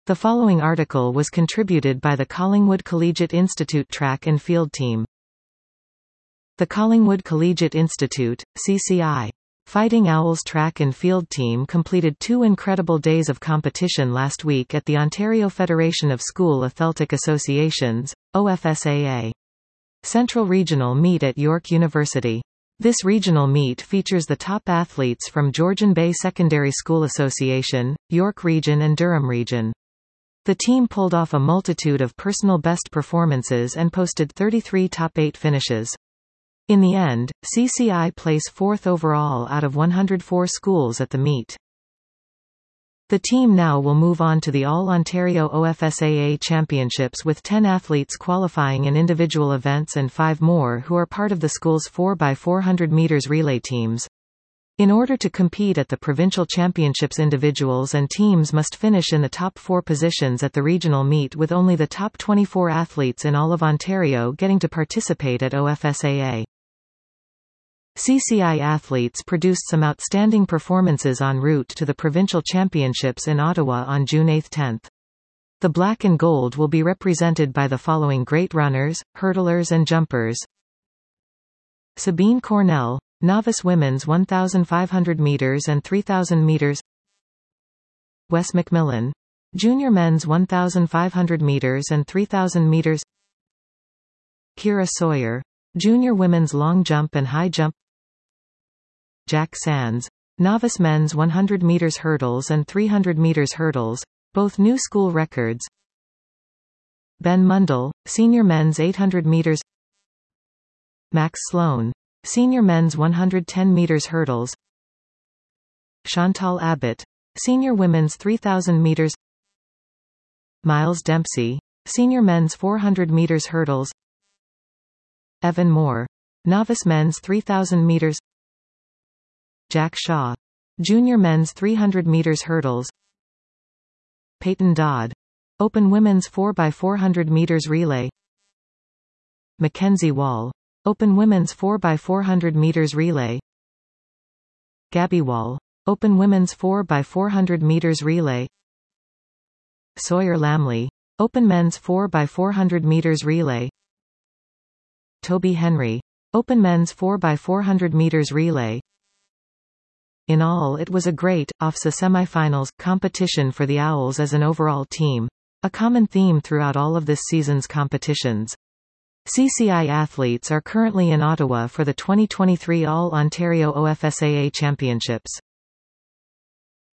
The following article was contributed by the Collingwood Collegiate Institute Track and Field Team. The Collingwood Collegiate Institute, CCI, Fighting Owls Track and Field Team completed 2 incredible days of competition last week at the Ontario Federation of School Athletic Associations, OFSAA, Central Regional Meet at York University. This regional meet features the top athletes from Georgian Bay Secondary School Association, York Region and Durham Region. The team pulled off a multitude of personal best performances and posted 33 top 8 finishes. In the end, CCI placed 4th overall out of 104 schools at the meet. The team now will move on to the All-Ontario OFSAA Championships with 10 athletes qualifying in individual events and 5 more who are part of the school's 4x400 meters relay teams. In order to compete at the provincial championships, individuals and teams must finish in the top 4 positions at the regional meet, with only the top 24 athletes in all of Ontario getting to participate at OFSAA. CCI athletes produced some outstanding performances en route to the provincial championships in Ottawa on June 8–10. The black and gold will be represented by the following great runners, hurdlers and jumpers: Sabine Cornell, Novice Women's 1,500 meters and 3,000 meters. Wes McMillan, Junior Men's 1,500 meters and 3,000 meters. Kira Sawyer, Junior Women's long jump and high jump. Jack Sands, Novice Men's 100 meters hurdles and 300 meters hurdles, both new school records. Ben Mundell, Senior Men's 800 meters. Max Sloan, Senior Men's 110 meters hurdles. Chantal Abbott, Senior Women's 3,000 meters. Miles Dempsey, Senior Men's 400 meters hurdles. Evan Moore, Novice Men's 3,000 meters. Jack Shaw, Junior Men's 300 meters hurdles. Peyton Dodd, Open Women's 4x400 meters relay. Mackenzie Wall, Open Women's 4x400 meters relay. Gabby Wall, Open Women's 4x400 meters relay. Sawyer Lamley, Open Men's 4x400 meters relay. Toby Henry, Open Men's 4x400 meters relay. In all, it was a great, OFSA semifinals, competition for the Owls as an overall team, a common theme throughout all of this season's competitions. CCI athletes are currently in Ottawa for the 2023 All-Ontario OFSAA Championships.